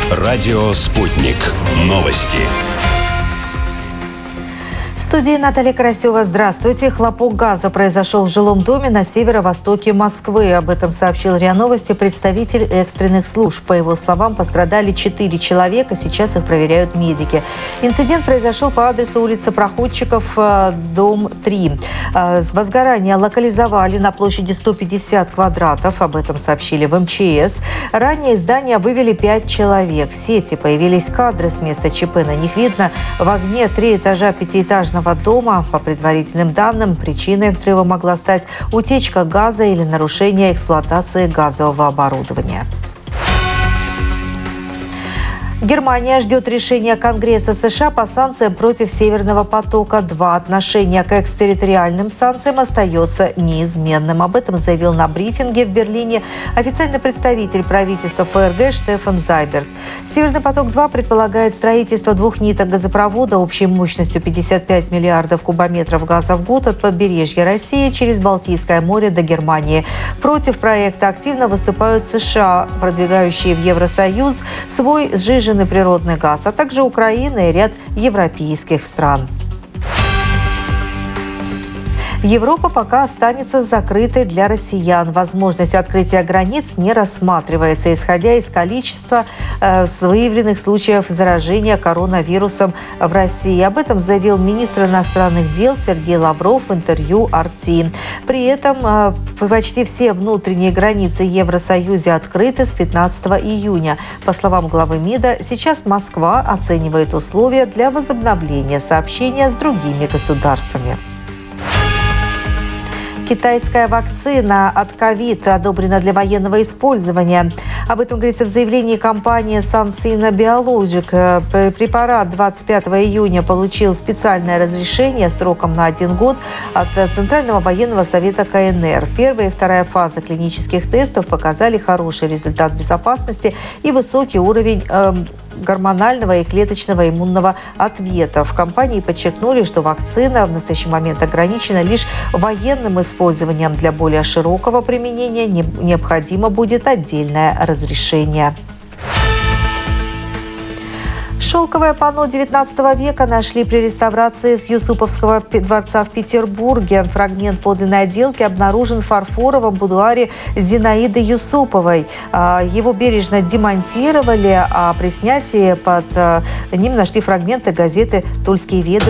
Радио «Спутник». Новости. В студии Наталья Карасева. Здравствуйте. Хлопок газа произошел в жилом доме на северо-востоке Москвы. Об этом сообщил РИА Новости представитель экстренных служб. По его словам, пострадали 4 человека. Сейчас их проверяют медики. Инцидент произошел по адресу улица Проходчиков, дом 3. Возгорание локализовали на площади 150 квадратов. Об этом сообщили в МЧС. Ранее из здания вывели 5 человек. В сети появились кадры с места ЧП. На них видно в огне 3 этажа пятиэтажного дома. По предварительным данным, причиной взрыва могла стать утечка газа или нарушение эксплуатации газового оборудования. Германия ждет решения Конгресса США по санкциям против Северного потока-2. Отношение к экстерриториальным санкциям остается неизменным. Об этом заявил на брифинге в Берлине официальный представитель правительства ФРГ Штефан Зайберт. Северный поток-2 предполагает строительство 2 ниток газопровода общей мощностью 55 миллиардов кубометров газа в год от побережья России через Балтийское море до Германии. Против проекта активно выступают США, продвигающие в Евросоюз свой сжиженный природный газ, а также Украина и ряд европейских стран. Европа пока останется закрытой для россиян. Возможность открытия границ не рассматривается, исходя из количества выявленных случаев заражения коронавирусом в России. Об этом заявил министр иностранных дел Сергей Лавров в интервью RT. При этом почти все внутренние границы Евросоюза открыты с 15 июня. По словам главы МИДа, сейчас Москва оценивает условия для возобновления сообщения с другими государствами. Китайская вакцина от ковид одобрена для военного использования. Об этом говорится в заявлении компании CanSino Biologic. Препарат 25 июня получил специальное разрешение сроком на 1 год от Центрального военного совета КНР. Первая и вторая фазы клинических тестов показали хороший результат безопасности и высокий уровень гормонального и клеточного иммунного ответа. В компании подчеркнули, что вакцина в настоящий момент ограничена лишь военным использованием. Для более широкого применения необходимо будет отдельное разрешение. Шелковое панно XIX века нашли при реставрации с Юсуповского дворца в Петербурге. Фрагмент подлинной отделки обнаружен в фарфоровом будуаре Зинаиды Юсуповой. Его бережно демонтировали, а при снятии под ним нашли фрагменты газеты «Тульские ведомости»